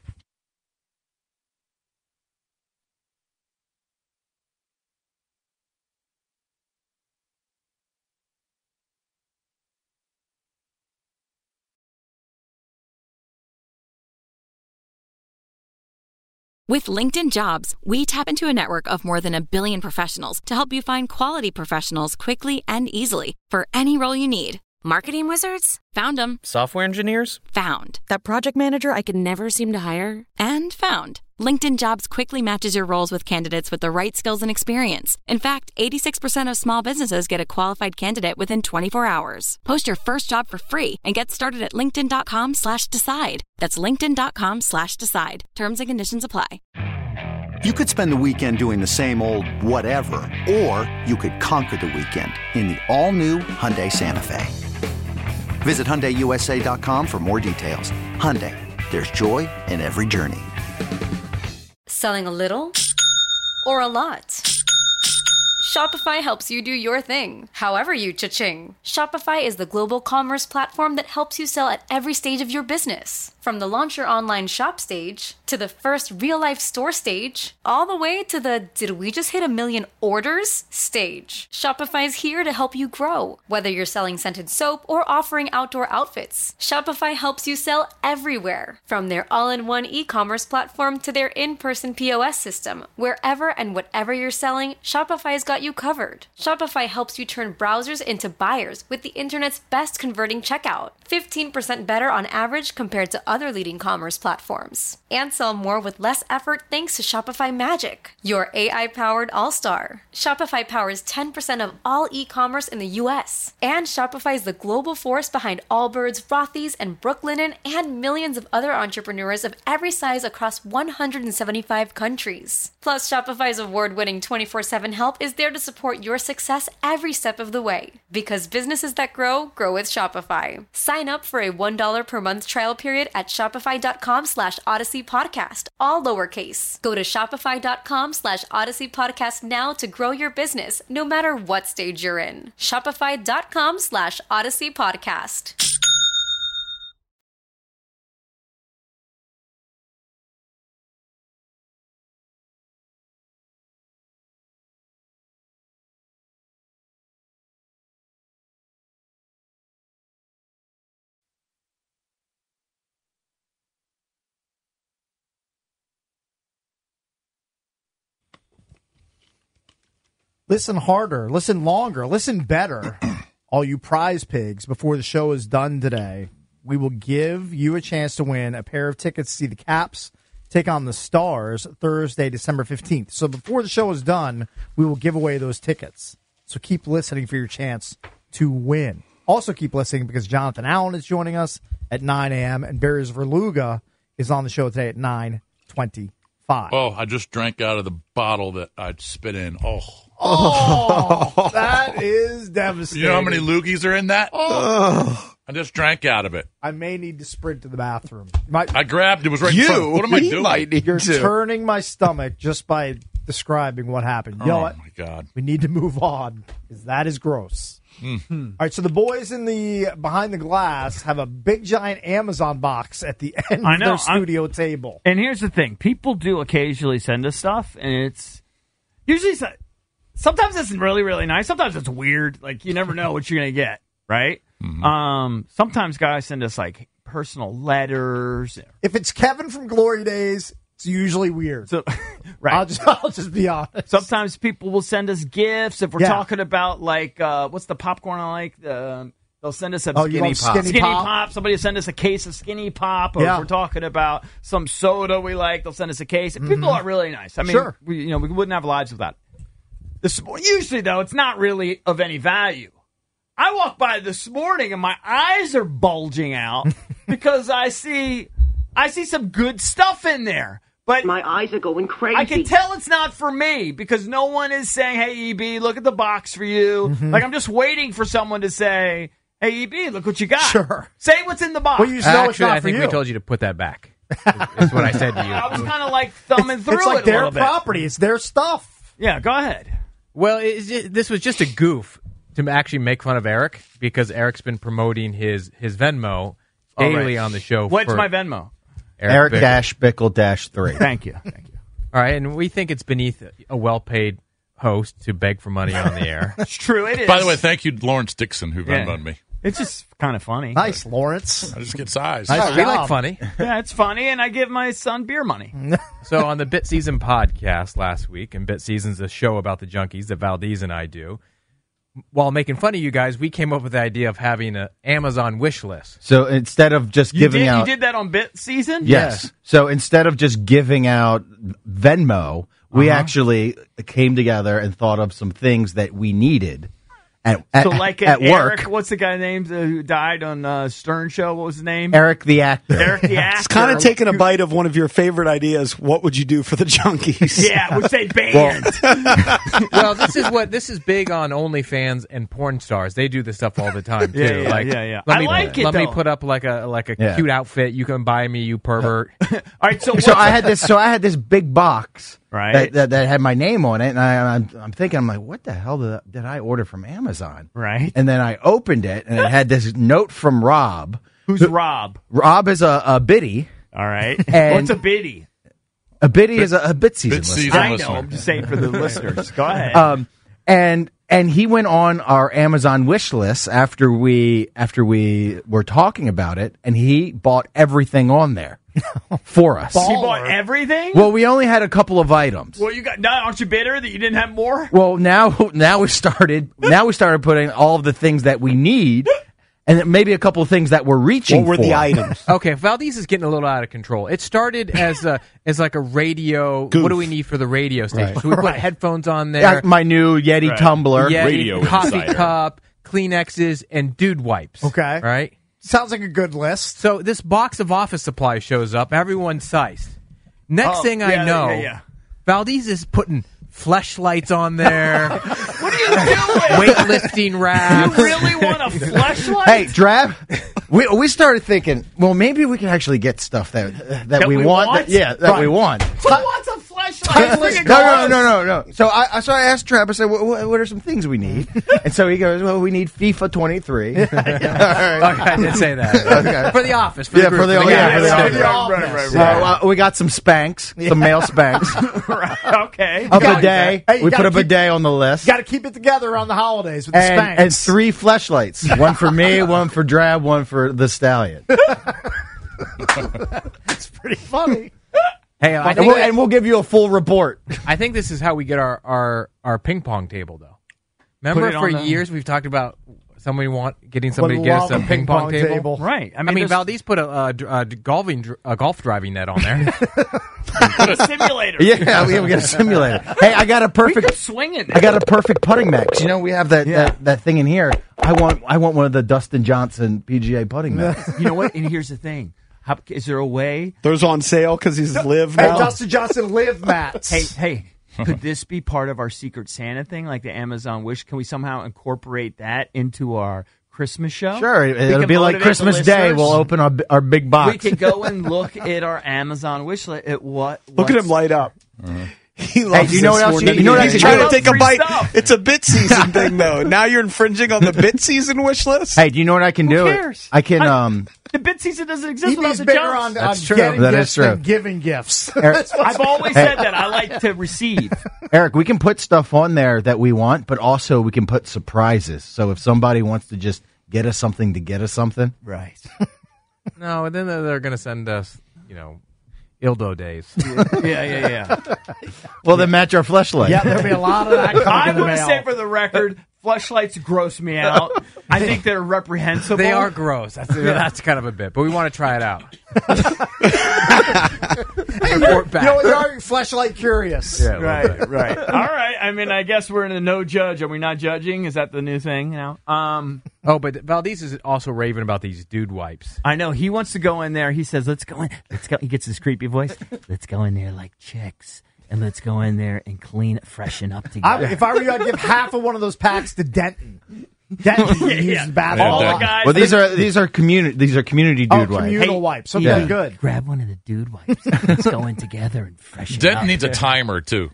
With LinkedIn Jobs, we tap into a network of more than 1 billion professionals to help you find quality professionals quickly and easily for any role you need. Marketing wizards? Found them. Software engineers? Found. That project manager I could never seem to hire? And found. LinkedIn Jobs quickly matches your roles with candidates with the right skills and experience. In fact, 86% of small businesses get a qualified candidate within 24 hours. Post your first job for free and get started at linkedin.com/decide. That's linkedin.com/decide. Terms and conditions apply. You could spend the weekend doing the same old whatever, or you could conquer the weekend in the all-new Hyundai Santa Fe. Visit HyundaiUSA.com for more details. Hyundai, there's joy in every journey. Selling a little or a lot? Shopify helps you do your thing, however you cha-ching. Shopify is the global commerce platform that helps you sell at every stage of your business. From the launch your online shop stage, to the first real-life store stage, all the way to the did we just hit 1 million orders stage. Shopify's here to help you grow. Whether you're selling scented soap or offering outdoor outfits, Shopify helps you sell everywhere. From their all-in-one e-commerce platform to their in-person POS system, wherever and whatever you're selling, Shopify's got you covered. Shopify helps you turn browsers into buyers with the internet's best converting checkout. 15% better on average compared to other leading commerce platforms. And sell more with less effort thanks to Shopify Magic, your AI-powered all-star. Shopify powers 10% of all e-commerce in the U.S. And Shopify is the global force behind Allbirds, Rothy's, and Brooklinen, and millions of other entrepreneurs of every size across 175 countries. Plus, Shopify's award-winning 24/7 help is there to support your success every step of the way. Because businesses that grow with Shopify. Sign up for a $1 per month trial period at shopify.com/Odyssey Podcast, all lowercase. Go to shopify.com/Odyssey Podcast now to grow your business, no matter what stage you're in. Shopify.com/Odyssey Podcast. Listen harder, listen longer, listen better, all you prize pigs. Before the show is done today, we will give you a chance to win a pair of tickets to see the Caps take on the Stars Thursday, December 15th. So before the show is done, we will give away those tickets. So keep listening for your chance to win. Also keep listening because Jonathan Allen is joining us at 9 a.m. and Barry Verluga is on the show today at 9:25. Oh, I just drank out of the bottle that I'd spit in. Oh, that is devastating. You know how many loogies are in that? Oh. I just drank out of it. I may need to sprint to the bathroom. I grabbed it. Was right in front. What am I doing? You're turning my stomach just by describing what happened. You know what? My God. We need to move on because that is gross. Mm-hmm. All right, so the boys in the behind the glass have a big giant Amazon box at the end of their studio table. And here's the thing: people do occasionally send us stuff, and it's usually sometimes it's really, really nice. Sometimes it's weird. Like you never know what you're gonna get, right? Mm-hmm. Sometimes guys send us like personal letters. If it's Kevin from Glory Days, it's usually weird. So, right. I'll just be honest. Sometimes people will send us gifts. If we're talking about, like, what's the popcorn I like? They'll send us a Skinny Pop. Skinny Pop. Somebody will send us a case of Skinny Pop. Or if we're talking about some soda we like, they'll send us a case. And people are really nice. I mean, we wouldn't have lives without it. Usually, though, it's not really of any value. I walked by this morning and my eyes are bulging out because I see some good stuff in there. But my eyes are going crazy. I can tell it's not for me because no one is saying, hey, EB, look at the box for you. Like, I'm just waiting for someone to say, hey, EB, look what you got. Sure. Say what's in the box. Well, you just know it's not I think for we you. told you to put that back. That's what I said to you. I was kind of like thumbing through it's like it a their little bit. property. It's their stuff. Yeah, go ahead. Well, this was just a goof to actually make fun of Eric because Eric's been promoting his Venmo daily on the show. What's my Venmo? Eric-Bickle-3. Thank you. All right, and we think it's beneath a well-paid host to beg for money on the air. It's true, it is. By the way, thank you, Lawrence Dixon, who Venmoed me. It's just kind of funny. Nice, Lawrence. I just get size. Nice we job. like funny. Yeah, it's funny, and I give my son beer money. So on the Bit Season podcast last week, and Bit Season's a show about the junkies that Valdez and I do, while making fun of you guys, we came up with the idea of having an Amazon wish list. So instead of just giving out... You did that on Bit Season? Yes. Yeah. So instead of just giving out Venmo, we actually came together and thought of some things that we needed at like at Eric, work. what's the guy named who died on Stern Show? What was his name? Eric the actor. Eric the actor. It's kind of taking a bite of one of your favorite ideas. What would you do for the junkies? Yeah, I would say band. Well, this is big on OnlyFans and porn stars. They do this stuff all the time too. Yeah. Let me put up like a cute outfit. You can buy me, you pervert. All right, so I had this big box. Right. That had my name on it, and I'm thinking, I'm like, what the hell did I order from Amazon? Right. And then I opened it, and it had this note from Rob. Who's Rob? Rob is a biddy. All right. And what's a biddy? A biddy is a Bit Season listener. I know. I'm just saying for the listeners. Go ahead. And he went on our Amazon wish list after we were talking about it, and he bought everything on there for us. He bought everything? Well, we only had a couple of items. Well, aren't you bitter that you didn't have more? Well, now we started putting all of the things that we need, and then maybe a couple of things that we're reaching for. What were the items? Okay, Valdez is getting a little out of control. It started as like a radio. Goof. What do we need for the radio station? Right. So we put headphones on there. Yeah, my new Yeti tumbler, Yeti, coffee cup, Kleenexes, and dude wipes. Okay. Right? Sounds like a good list. So this box of office supplies shows up. Everyone's sized. Next thing I know, Valdez is putting fleshlights on there. What are you doing? Weightlifting wraps. You really want a fleshlight? Hey, Drab, we started thinking, well, maybe we can actually get stuff that we want. That we want. Who wants a fleshlight? No. So I asked Drab, I said, what are some things we need? And so he goes, well, we need FIFA 23. All right. Okay, I did say that. Okay. For the office. For the group, for the office. Right. We got some Spanx, some male Spanx. Okay. A bidet. Hey, We put a bidet on the list. Got to keep it together around the holidays with the Spanx. And 3 fleshlights. One for me, one for Drab, one for the Stallion. It's pretty funny. Hey, and we'll give you a full report. I think this is how we get our ping pong table, though. Remember, for years we've talked about somebody getting somebody to get us a ping pong table. Right. I mean Valdez put a golf driving net on there. Put a simulator. Yeah, we got a simulator. Hey, I got a perfect swing in I got a perfect putting mat. 'Cause we have that thing in here. I want one of the Dustin Johnson PGA putting mats. You know what? And here's the thing. Is there a way? Those on sale because he's live Hey, now. Dustin Johnson live mats. Hey, could this be part of our Secret Santa thing, like the Amazon Wish? Can we somehow incorporate that into our Christmas show? Sure, it'll be like Christmas Day. We'll open our big box. We could go and look at our Amazon wish list at Look at him light up. He loves Hey, do you know this what else more you- than you know what anything. I can He's trying do? to take a bite. Stuff. It's a bit season thing, though. Now you're infringing on the bit season wish list. Hey, do you know what I can do? cares? I can. The bid season doesn't exist He's without the bigger jumps. on That's true. getting That gifts is true. than giving gifts. I've always said that. I like to receive. Eric, we can put stuff on there that we want, but also we can put surprises. So if somebody wants to just get us something to get us something, Right. No, and then they're going to send us, Ildo days. Yeah. well, then match our fleshlight. Yeah, there'll be a lot of that coming I in the want to mail. say for the record, fleshlights gross me out. I think they're reprehensible. They are gross. That's kind of a bit, but we want to try it out. Report back. You are fleshlight curious. Yeah, a little bit. Right. All right. I mean, I guess we're in the no judge. Are we not judging? Is that the new thing now? Oh, but Valdez is also raving about these dude wipes. I know he wants to go in there. He says, "Let's go in. Let's go." He gets his creepy voice. Let's go in there like chicks, and let's go in there and freshen up together. If I were you, I'd give half of one of those packs to Denton. Denton uses bathroom. All the Yeah. guys. Well, these are community dude wipes. communal wipes. Okay, Yeah. good. Grab one of the dude wipes. Let's go in together and freshen up. Denton needs a timer too.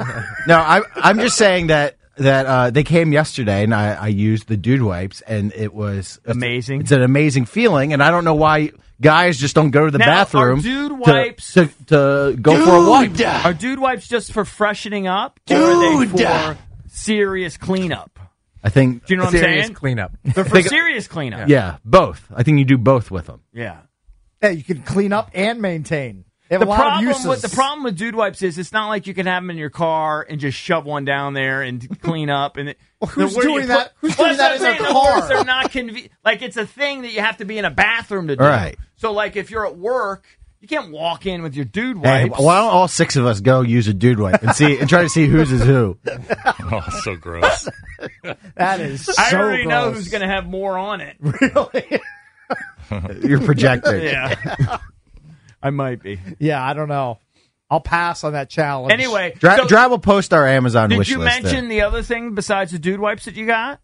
No, I'm just saying that they came yesterday, and I used the dude wipes, and it was Amazing. It's an amazing feeling, and I don't know why guys just don't go to the Now, bathroom are dude wipes to go for a wipe. Are dude wipes just for freshening up, or are they for serious cleanup? I think. Do you know what I'm Serious saying? cleanup. They're for serious cleanup. Yeah, both. I think you do both with them. Yeah. Yeah, you can clean up and maintain. They have a lot of uses. The problem with dude wipes is it's not like you can have them in your car and just shove one down there and clean up. And who's where do doing you that? put- Who's doing Well, that that's in what their I'm saying. car? They're not like it's a thing that you have to be in a bathroom to do. Right. So like if you're at work, you can't walk in with your dude Hey, wipes. why don't all six of us go use a dude wipe and try to see whose is who? Oh, so gross. That is I so already know gross. who's going to have more on it. Really? You're projecting. Yeah. I might be. Yeah, I don't know. I'll pass on that challenge. Anyway, Drive will post our Amazon did wish you list. mention the other thing besides the dude wipes that you got?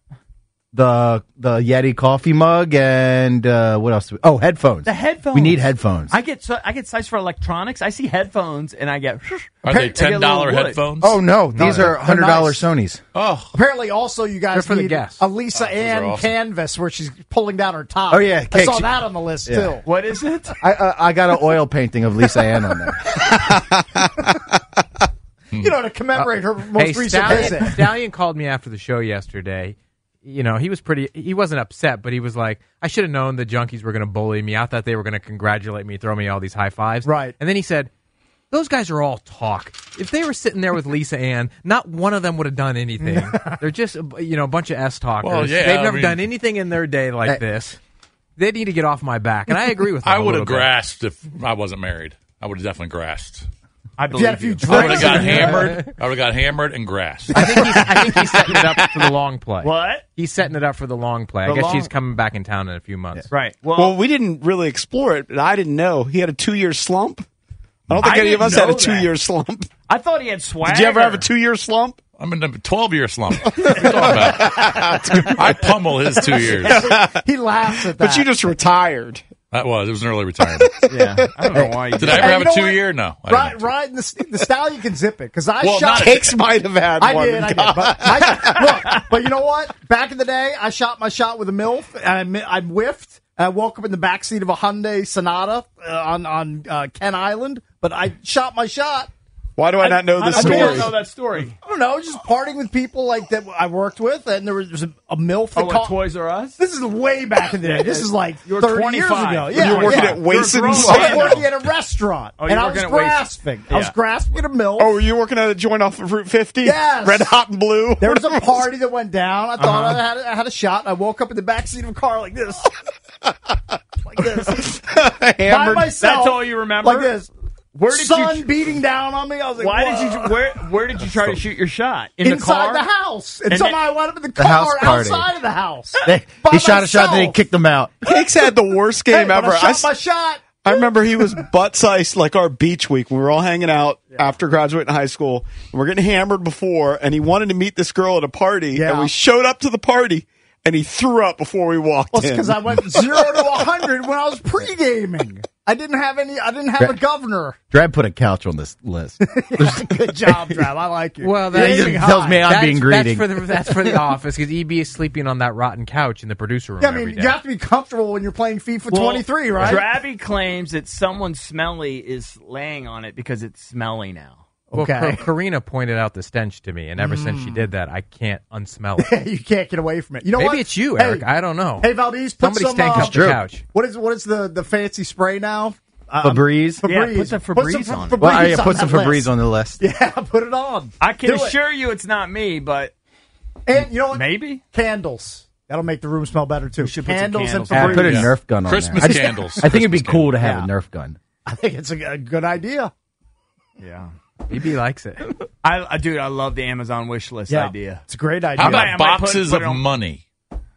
The Yeti coffee mug and what else? Headphones. The headphones. We need headphones. I get sized for electronics. I see headphones and I get. Are they $10 headphones? Oh no, these are $100 nice. Sony's. Oh, Apparently, also you guys They're for the need guests. a Lisa Ann are awesome. canvas where she's pulling down her top. Oh, yeah, I Kate, saw she- that on the list Yeah. too. What is it? I got an oil painting of Lisa Ann on there. You know, to commemorate her most recent visit. Stallion called me after the show yesterday. He wasn't upset, but he was like, I should have known the junkies were going to bully me. I thought they were going to congratulate me, throw me all these high fives. Right. And then he said, those guys are all talk. If they were sitting there with Lisa Ann, not one of them would have done anything. They're just, a bunch of S-talkers. Well, yeah, They've I never mean- done anything in their day like this. They need to get off my back. And I agree with him. I a would have little bit. grasped if I wasn't married. I would have definitely grasped. I believe If you you. I would have drank got hammered. I would have got hammered and grasped. I think he's setting it up for the long play. What? He's setting it up for the long play. I The guess long- she's coming back in town in a few months. Right. Well, we didn't really explore it, but I didn't know. He had a 2-year slump. I don't think I any of didn't us had a know 2-year slump. I thought he had swagger. Did you ever have a 2-year slump? I'm in a 12-year slump. What are you talking about? I pummel his 2 years. He laughs at that. But you just retired. It was an early retirement. Yeah. I don't know why you Did I ever Hey, have you know a what? 2-year? No. I didn't. Ryan, the stallion can zip it because I Well, shot. not- Cakes might have had I one. did. But you know what? Back in the day, I shot my shot with a MILF, and I whiffed. I woke up in the backseat of a Hyundai Sonata on Ken Island, but I shot my shot. Why do I not know this I story? don't know that story. I don't know, just partying with people like that I worked with, and there was a MILF that Oh, at called. Toys R Us? This is way back in the day. This is like You were 30 years 25. ago. When Yeah, you were working yeah. at Wason's? You're a I was grown man. working at a restaurant, Oh, and you're I was working at Wason's. grasping. I was Yeah. grasping at a MILF. Oh, were you working at a joint off of Route 50? Yes. Red Hot and Blue? There was a party that went down. I thought I had a shot. I woke up in the backseat of a car like this. Like this. By Hammered. myself. That's all you remember? Like this. sun beating down on me. I was like, where did you try to shoot your shot? In inside the car? the house. And somehow I wound up in the The house car party. outside of the house. He shot a shot, then he kicked them out. Cakes had the worst game But ever. I shot my shot. I remember he was butt-sized like our beach week. We were all hanging out after graduating high school. And we're getting hammered before, and he wanted to meet this girl at a party. Yeah. And we showed up to the party, and he threw up before we walked Well, it's in. because I went 0 to 100 when I was pre-gaming. I didn't have a governor. Drab put a couch on this list. Good job, Drab. I like you. Well, He tells me I'm being greedy. That's for the office because EB is sleeping on that rotten couch in the producer room. Yeah, I every mean, day. you have to be comfortable when you're playing FIFA 23, right? Drabby claims that someone smelly is laying on it because it's smelly now. Well, Okay. Karina pointed out the stench to me, and ever since she did that, I can't unsmell it. You can't get away from it. You know Maybe what? it's you, Hey, Eric. I don't know. Hey, Valdez, put Somebody some... stank up the couch. What is the fancy spray now? Febreze. Febreze. put some Febreze on. Well, put some that Febreze list. on the list. Yeah, put it on. I can Do it. assure you it's not me, but And you know what? maybe. Candles. That'll make the room smell better, too. should put some Candles and candles Yeah, Febreze. put a Nerf gun on Christmas there. candles. I think it'd be Christmas cool to have Yeah. a Nerf gun. I think it's a good idea. Yeah. EB likes it. Dude, I love the Amazon wish list Yeah, idea. it's a great idea. How about I might boxes put it of on- money?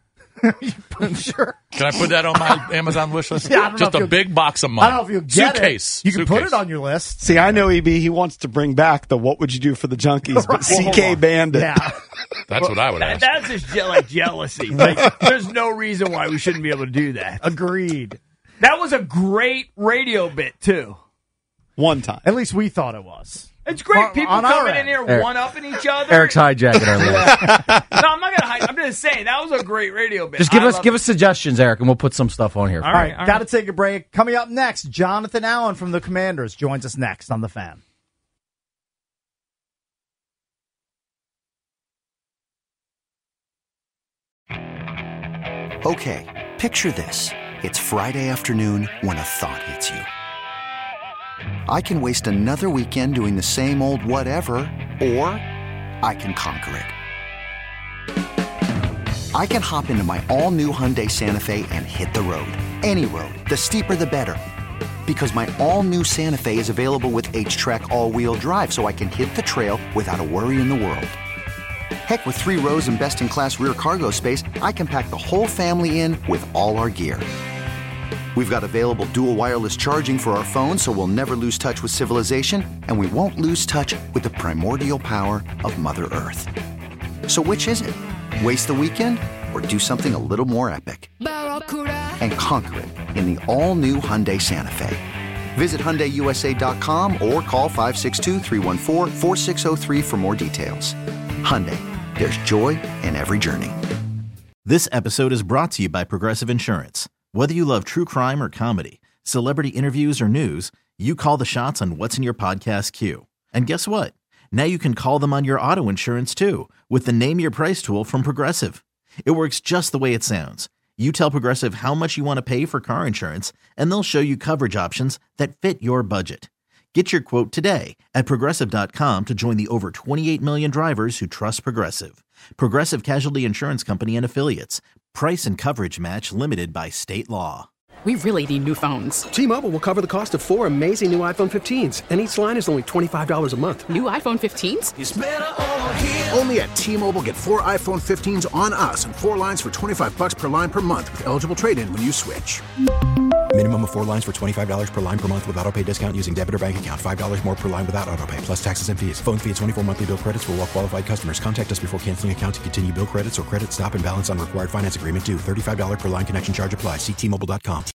Sure. Can I put that on my Amazon wish list? Yeah, I don't know Just if a you'll- big box of money. I don't know if you get Suitcase. it. You can put Suitcase. it on your list. See, I know EB. He wants to bring back the "What would you do for the junkies?" but CK banned it. Yeah. That's what I would ask. That's just like jealousy. Like, there's no reason why we shouldn't be able to do that. Agreed. That was a great radio bit, too. One time. At least we thought it was. It's great. On- People on our coming in end. here Eric- one-upping each other. Eric's hijacking our list. No, I'm not going to hide. I'm just saying, that was a great radio bit. Just give us suggestions, Eric, and we'll put some stuff on here. All All right, right. got to take a break. Coming up next, Jonathan Allen from the Commanders joins us next on The Fan. Okay, picture this. It's Friday afternoon when a thought hits you. I can waste another weekend doing the same old whatever, or I can conquer it. I can hop into my all-new Hyundai Santa Fe and hit the road. Any road. The steeper, the better. Because my all-new Santa Fe is available with H-Track all-wheel drive, so I can hit the trail without a worry in the world. Heck, with 3 rows and best-in-class rear cargo space, I can pack the whole family in with all our gear. We've got available dual wireless charging for our phones, so we'll never lose touch with civilization, and we won't lose touch with the primordial power of Mother Earth. So which is it? Waste the weekend or do something a little more epic? And conquer it in the all-new Hyundai Santa Fe. Visit HyundaiUSA.com or call 562-314-4603 for more details. Hyundai, there's joy in every journey. This episode is brought to you by Progressive Insurance. Whether you love true crime or comedy, celebrity interviews or news, you call the shots on what's in your podcast queue. And guess what? Now you can call them on your auto insurance too with the Name Your Price tool from Progressive. It works just the way it sounds. You tell Progressive how much you want to pay for car insurance, and they'll show you coverage options that fit your budget. Get your quote today at Progressive.com to join the over 28 million drivers who trust Progressive. Progressive Casualty Insurance Company and Affiliates. Price and coverage match limited by state law. We really need new phones. T-Mobile will cover the cost of 4 amazing new iPhone 15s, and each line is only $25 a month. New iPhone 15s? It's better over here. Only at T-Mobile, get 4 iPhone 15s on us and 4 lines for $25 per line per month with eligible trade-in when you switch. Minimum of 4 lines for $25 per line per month with autopay discount using debit or bank account. $5 more per line without autopay, plus taxes and fees. Phone fee at 24 monthly bill credits for well-qualified customers. Contact us before canceling account to continue bill credits or credit stop and balance on required finance agreement due. $35 per line connection charge applies. See T-Mobile.com.